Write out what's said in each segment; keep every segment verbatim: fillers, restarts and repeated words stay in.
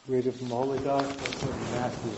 Reading from the Holy Gospel according to Matthew.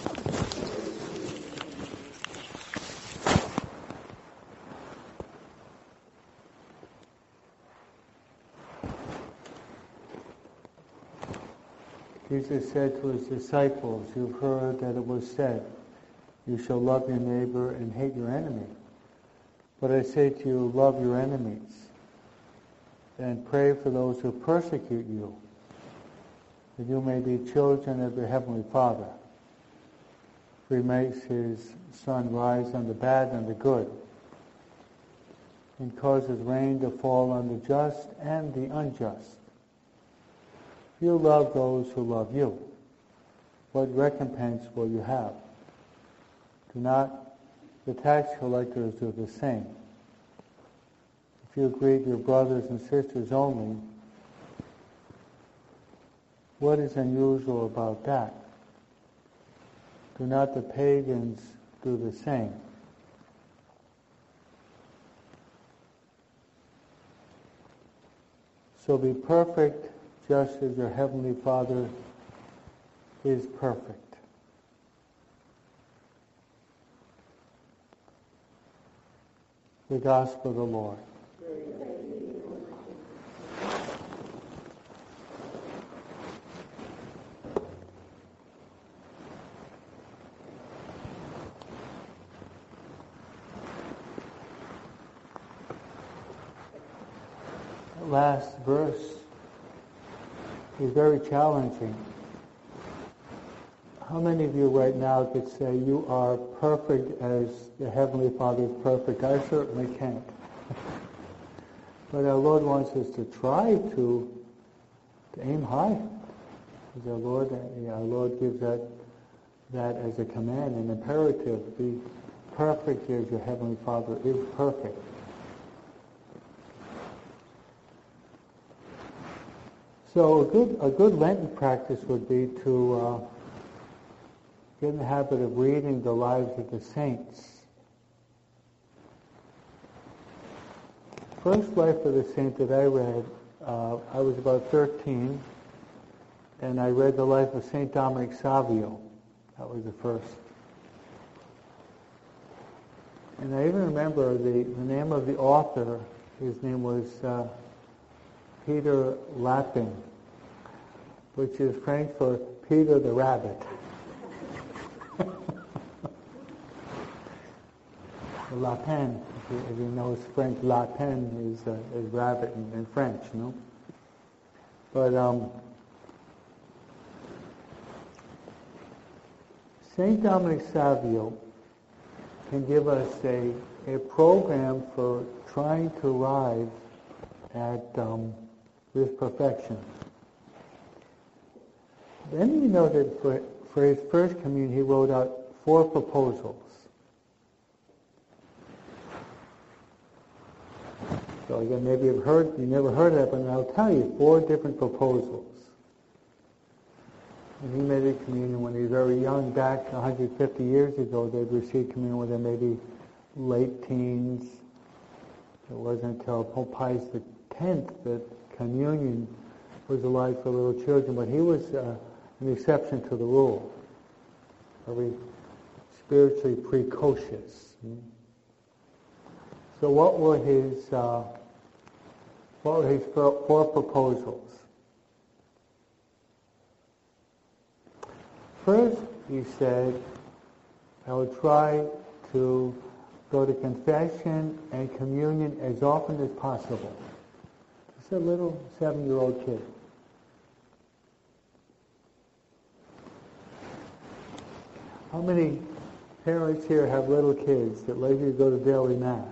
Jesus said to his disciples, "You've heard that it was said, 'You shall love your neighbor and hate your enemy.' But I say to you, love your enemies, and pray for those who persecute you, that you may be children of your heavenly Father. For he makes his sun rise on the bad and the good, and causes rain to fall on the just and the unjust. You love those who love you. What recompense will you have? Do not the tax collectors do the same? If you greet your brothers and sisters only, what is unusual about that? Do not the pagans do the same? So be perfect, just as your heavenly Father is perfect." The Gospel of the Lord. Last verse is very challenging. How many of you right now could say you are perfect as the Heavenly Father is perfect? I certainly can't. But our Lord wants us to try to, to aim high. As our Lord, our Lord gives that, that as a command, an imperative. Be perfect as your Heavenly Father is perfect. So a good a good Lenten practice would be to uh, get in the habit of reading the lives of the saints. First life of the saint that I read, uh, I was about thirteen, and I read the life of Saint Dominic Savio. That was the first. And I even remember the, the name of the author. His name was uh, Peter Lapin, which is French for Peter the Rabbit. Lapin, if you, if you know French, Lapin is, uh, is rabbit in, in French, you know. But um, Saint Dominic Savio can give us a, a program for trying to arrive at um, this perfection. Then we know that for, for his first communion he wrote out four proposals. So again, maybe you've heard, you never heard of that, but I'll tell you, four different proposals. And he made a communion when he was very young, back one hundred fifty years ago. They'd received communion when they were maybe late teens. It wasn't until Pope Pius the tenth that communion was allowed for little children, but he was uh, an exception to the rule. Very spiritually precocious. Hmm? So what were his uh, what were his four, four proposals? First, he said, I would try to go to confession and communion as often as possible. Just a little seven-year-old kid. How many parents here have little kids that let you go to daily mass?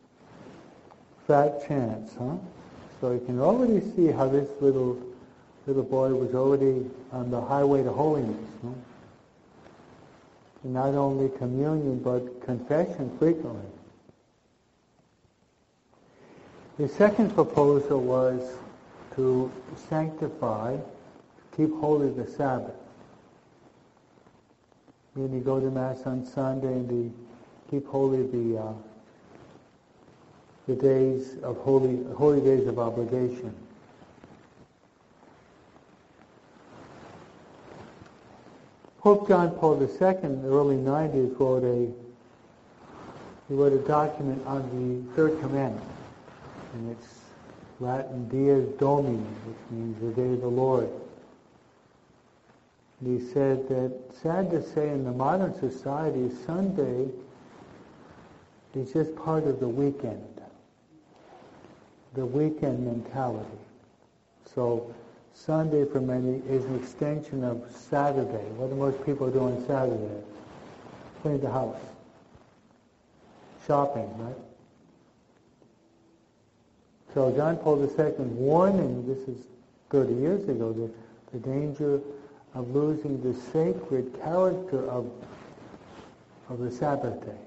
Fat chance, huh? So you can already see how this little little boy was already on the highway to holiness. Huh? And not only communion, but confession frequently. The second proposal was to sanctify, keep holy the Sabbath. Meaning go to Mass on Sunday and the, keep holy the uh, the days of holy holy days of obligation. Pope John Paul the Second in the early nineties wrote a he wrote a document on the third commandment, and it's Latin Dies Domini, which means the day of the Lord. And he said that, sad to say, in the modern society, Sunday is just part of the weekend, the weekend mentality. So Sunday for many is an extension of Saturday. What do most people do on Saturday? Clean the house. Shopping, right? So John Paul the Second warning, this is thirty years ago, the, the danger of losing the sacred character of, of the Sabbath day.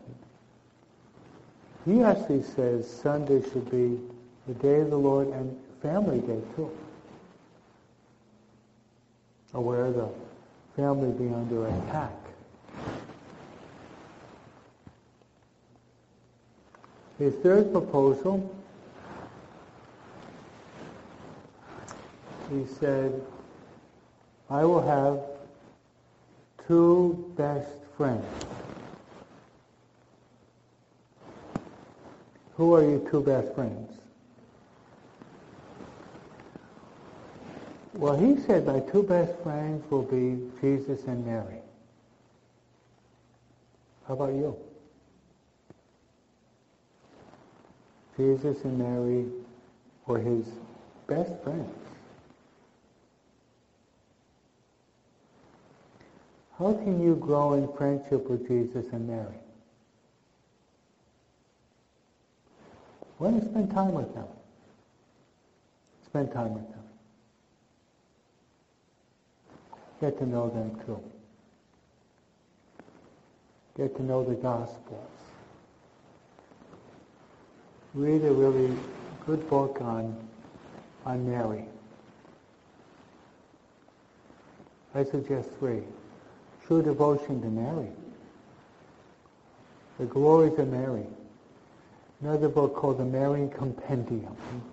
He actually says Sunday should be the day of the Lord and family day too. Aware the family be under attack. His third proposal, he said, I will have two best friends. Who are your two best friends? Well, he said my two best friends will be Jesus and Mary. How about you? Jesus and Mary were his best friends. How can you grow in friendship with Jesus and Mary? Why don't you spend time with them? Spend time with them. Get to know them too. Get to know the Gospels. Read a really good book on, on Mary. I suggest three. True Devotion to Mary. The Glories of Mary. Another book called The Marian Compendium.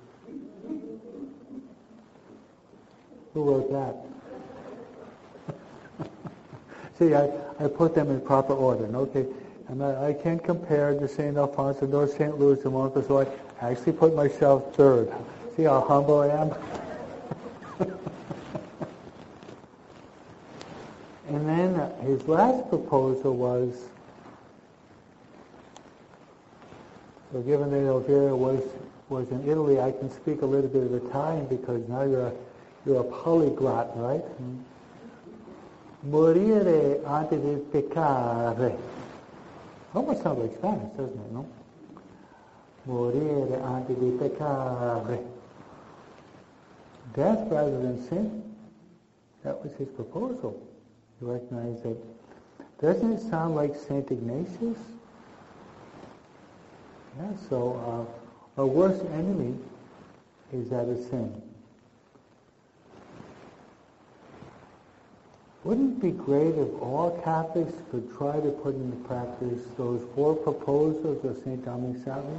Who wrote that? See, I, I put them in proper order. Okay, and I, I can't compare to Saint Alfonso nor Saint Louis de Montfort, so I actually put myself third. See how humble I am? And then uh, his last proposal was, so given that Elvira was was in Italy, I can speak a little bit of Italian because now you're a, you're a polyglot, right? Mm-hmm. Morire antes di peccare. Almost sounds like Spanish, doesn't it, no? Morire antes di peccare. Death rather than sin. That was his proposal. You recognize that. Doesn't it sound like Saint Ignatius? Yeah, so uh, our worst enemy is that of sin. Wouldn't it be great if all Catholics could try to put into practice those four proposals of Saint Dominic Savio?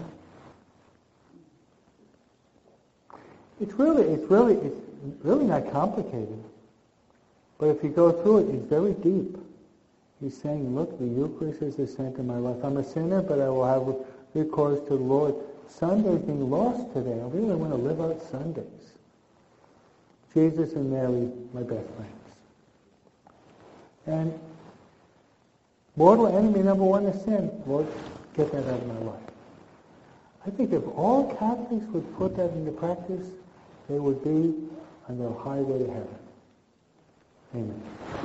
It's really, it's really, it's really not complicated. But if you go through it, it's very deep. He's saying, look, the Eucharist is the center of my life. I'm a sinner, but I will have recourse to the Lord. Sunday's being lost today. I really want to live out Sundays. Jesus and Mary, my best friends. And mortal enemy number one is sin. Lord, get that out of my life. I think if all Catholics would put that into practice, they would be on their highway to heaven. Amen.